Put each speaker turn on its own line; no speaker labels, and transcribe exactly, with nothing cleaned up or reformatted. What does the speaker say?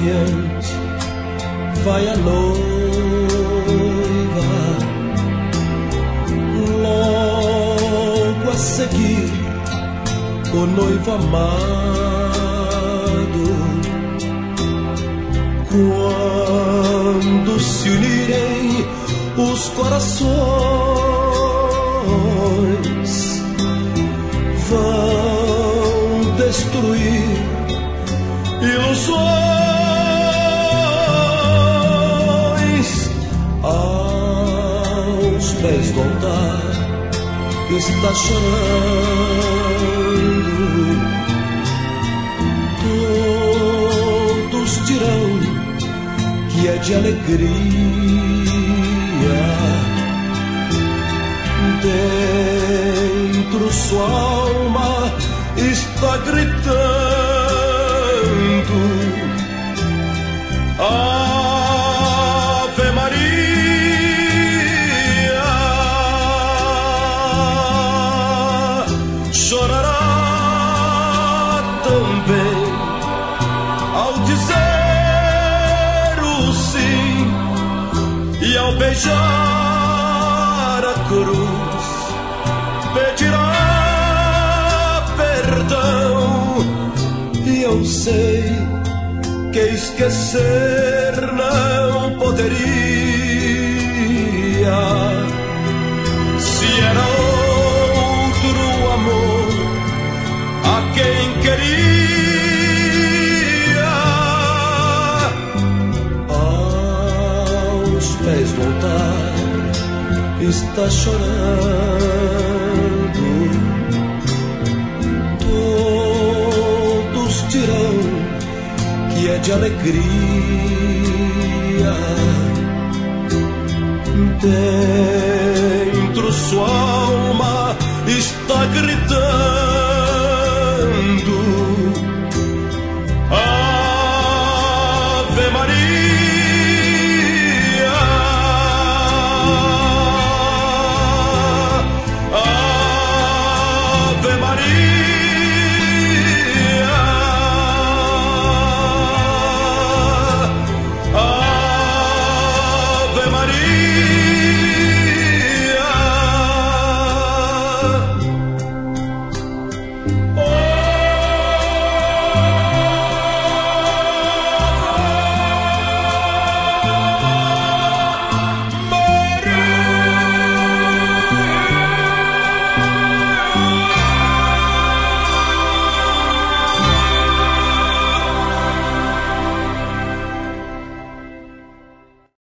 adiante vai a noiva, logo a seguir o noivo amado. Quando se unirem os corações, vão destruir ilusões. Aos pés do altar está chorando. Todos dirão que é de alegria. Dentro sua alma está gritando: Ave Maria. Chorará também ao dizer o sim e ao beijar a cruz pedirá perdão. E eu sei que esquecer não poderia. Se era outro amor a quem queria, aos pés do altar está chorando. Todos dirão que é de alegria. Dentro sua alma está gritando: